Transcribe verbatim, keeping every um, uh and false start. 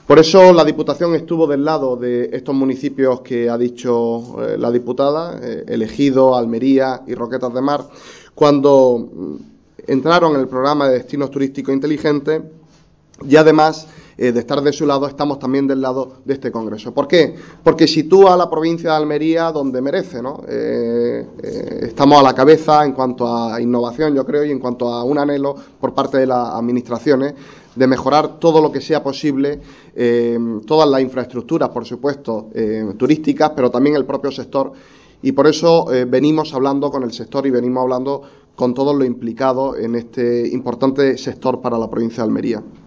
Por eso la Diputación estuvo del lado de estos municipios que ha dicho eh, la diputada, eh, El Ejido, Almería y Roquetas de Mar, cuando entraron en el programa de destinos turísticos inteligentes, y además eh, de estar de su lado, estamos también del lado de este Congreso. ¿Por qué? Porque sitúa a la provincia de Almería donde merece, ¿no? Eh, eh, estamos a la cabeza en cuanto a innovación, yo creo, y en cuanto a un anhelo por parte de las administraciones de mejorar todo lo que sea posible, eh, todas las infraestructuras, por supuesto, eh, turísticas, pero también el propio sector. Y por eso eh, venimos hablando con el sector y venimos hablando con todos los implicados en este importante sector para la provincia de Almería.